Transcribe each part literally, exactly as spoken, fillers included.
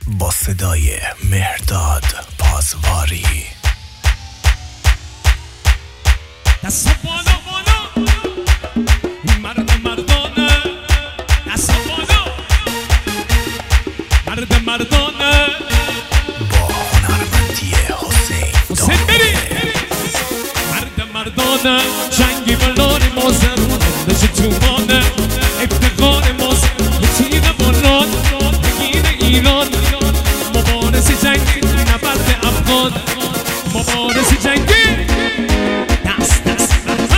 با صدای مهرداد پاسواری. دست بالا بالا مرد مردانه، دست بالا مرد مردانه با هنرمندی حسین حسین بری مرد مردانه، جنگی بلان مازرون نشه تومانه، افتخار ماست یه تیغ بلان بگیر ایران، مبارز جنگی نبرد افغان، مبارز جنگی دست دست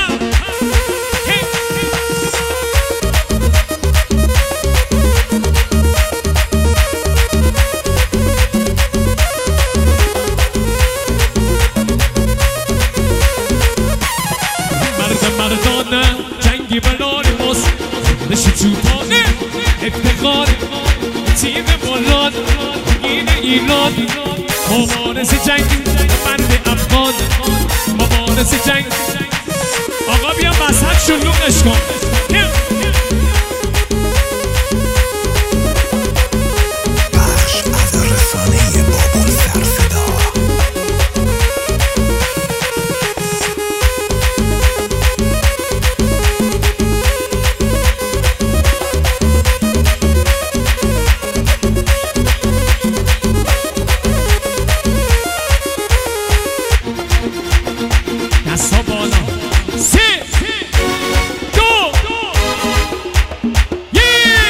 مردانه، جنگی بلان ماست نشه توپانه، افتخار تیغ بلان بگیر ایران، مبارز جنگی نبرد افغان، مبارز جنگ. آقا بیا وسط شلوغش کن. بخش از رسانه بابل سرصدا. دستا بالا سه دو یک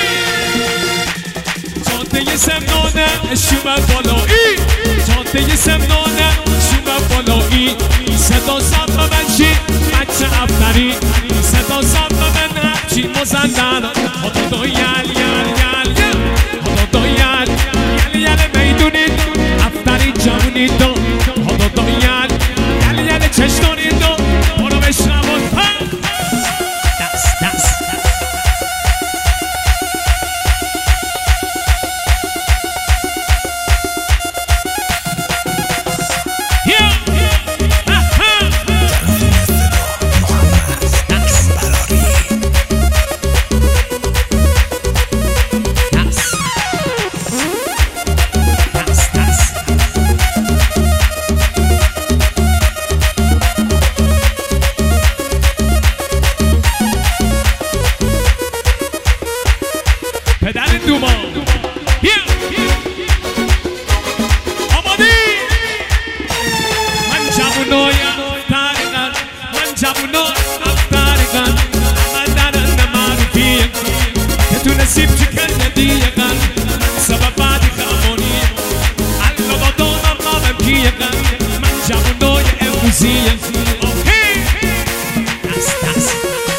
جاده سمنانه شومه بالایی، جاده سمنانه شومه بالایی، صدا سب منشی بچه افطری، صدا سب من هرچی مزندن، خدا دو یل یل یل یل خدا دو یل یل یل میدونید افطری جمونی دو، خدا دو یل یل یل چشتونی دو برو بشنوان دست دست پدر دوما بیا آمادی من جوونایم تاریخن، من جوونایم تاریخن، من درن معروفیم که تو نصیب چکن ندیگن، سبب بعدی خامونی الله دادم مامم کیگن، من جوونای امروزیم. اوکی دست دست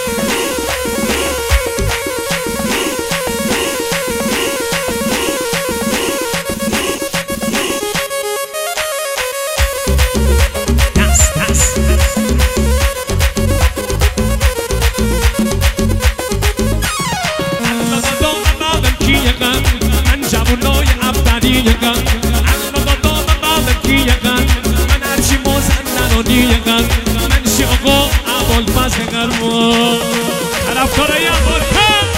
من جوانای افطریگم، الله دادم بعدم کیگم، من هرچی مزندن و دیگم، من شاقا ابوالفضل قرما طرفدارای ابوالفضل.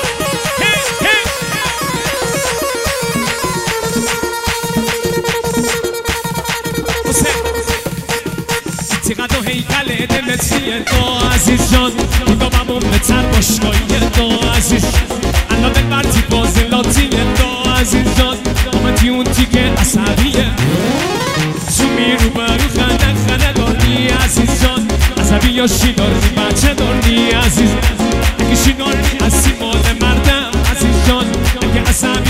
چقدر هیکل دمتریه تو عزیز جان، میداممون به تر باشگاهیه تو عزیز، الان دلبرتی بازلاتیه تو عزیز جان، آمدی اون تیکه عصبیه شومی رو برو خنده خنده داری عزیز جان، عصبی یا شیداری بچه داری عزیز، اگه شیداری هستی مال مردم عزیز جان، اگه عصبی